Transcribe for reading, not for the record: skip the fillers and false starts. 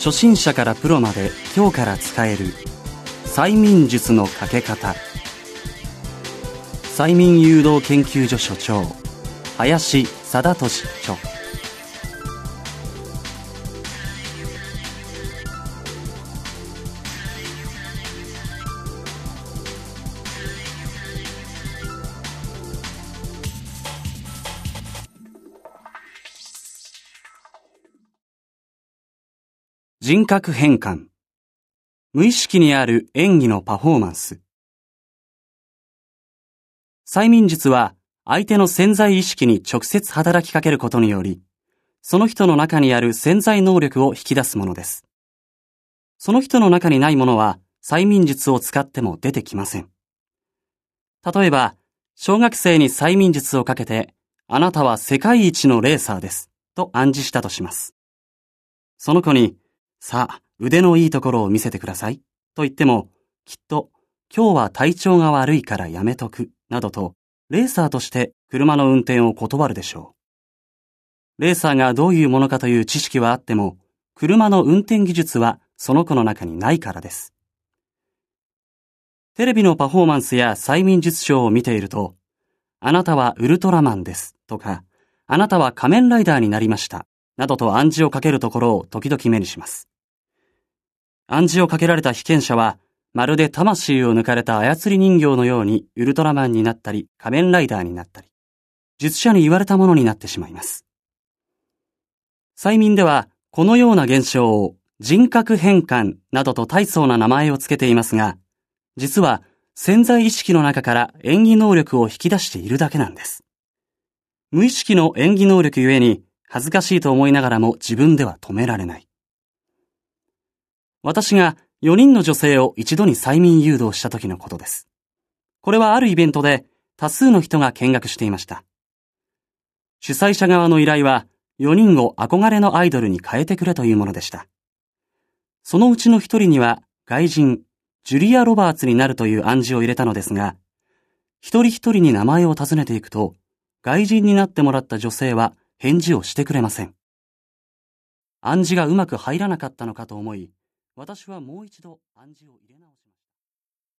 初心者からプロまで今日から使える催眠術のかけ方。催眠誘導研究所所長林貞俊著。人格変換。無意識にある演技のパフォーマンス。催眠術は相手の潜在意識に直接働きかけることにより、その人の中にある潜在能力を引き出すものです。その人の中にないものは催眠術を使っても出てきません。例えば、小学生に催眠術をかけて、あなたは世界一のレーサーです、と暗示したとします。その子に、さあ、腕のいいところを見せてください、と言っても、きっと、今日は体調が悪いからやめとく、などと、レーサーとして車の運転を断るでしょう。レーサーがどういうものかという知識はあっても、車の運転技術はその子の中にないからです。テレビのパフォーマンスや催眠術ショーを見ていると、あなたはウルトラマンです、とか、あなたは仮面ライダーになりました、などと暗示をかけるところを時々目にします。暗示をかけられた被験者は、まるで魂を抜かれた操り人形のようにウルトラマンになったり仮面ライダーになったり、術者に言われたものになってしまいます。催眠ではこのような現象を人格変換などと大層な名前をつけていますが、実は潜在意識の中から演技能力を引き出しているだけなんです。無意識の演技能力ゆえに恥ずかしいと思いながらも自分では止められない。私が4人の女性を一度に催眠誘導した時のことです。これはあるイベントで多数の人が見学していました。主催者側の依頼は4人を憧れのアイドルに変えてくれというものでした。そのうちの1人には外人、ジュリア・ロバーツになるという暗示を入れたのですが、一人一人に名前を尋ねていくと、外人になってもらった女性は返事をしてくれません。暗示がうまく入らなかったのかと思い、私はもう一度暗示を入れ直しました。